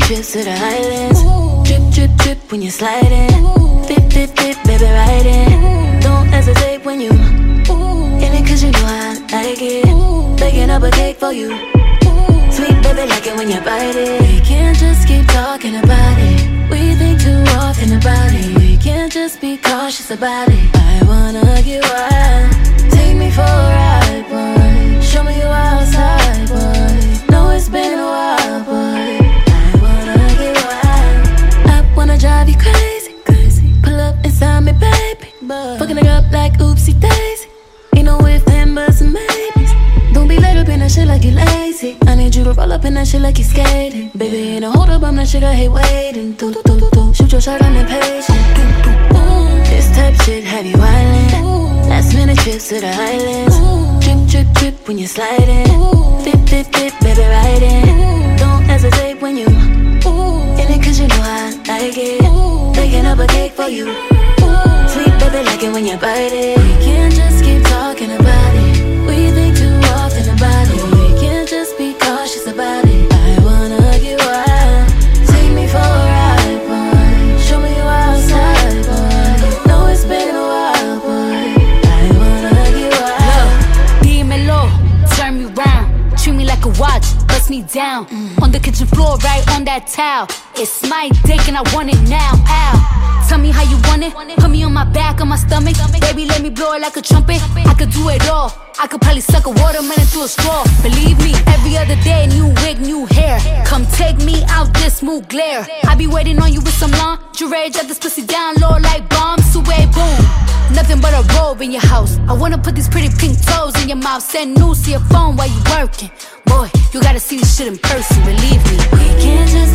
trips to the islands. Drip, drip, drip when you're sliding. Dip, dip, dip, baby, riding. Don't hesitate when you in it, cause you know I like it. Baking up a cake for you. Sweet baby, like it when you bite it. We can't just keep talking about it. We think too often about it. We can't just be cautious about it. I wanna get wild. Take me for a ride, boy. Show me you outside, boy. Know it's been a while, boy. I wanna get wild. I wanna drive you crazy, crazy. Pull up inside me, baby. Fucking it up like oopsie daisy. Ain't no if, then, buts, and maybes. Don't be laid up in that shit like you lazy. I need you to roll up in that shit like you skating. Baby, ain't no hold up, I'm that shit I hate waiting. Shoot your shot, I'm impatient. This type shit have you wildin'. Last minute trips to the islands. Drip, drip, drip when you're sliding. Dip, dip, dip, baby, riding. Don't hesitate when you in it, cause you know I like it. Baking up a cake for you. Sweet baby, like it when you bite it. We can't just keep talking about it. We think too often about it. We can't just be cautious about it. I wanna get wild. Take me for a ride, boy. Show me you outside, boy. Know it's been a while, boy. I wanna get wild. Dímelo, turn me round. Treat me like a watch, bust me down. On the kitchen floor, right on that towel. It's my dick and I want it now, ow. Tell me how you want it. Put me on my back, on my stomach. Baby, let me blow it like a trumpet. I could do it all. I could probably suck a watermelon through a straw. Believe me, every other day, new wig, new hair. Come take me out this smooth glare. I be waiting on you with some lingerie. Drop this pussy down low like bombs. Away, boom. Nothing but a robe in your house. I wanna put these pretty pink toes in your mouth. Send news to your phone while you working. Boy, you gotta see this shit in person, believe me. We can't just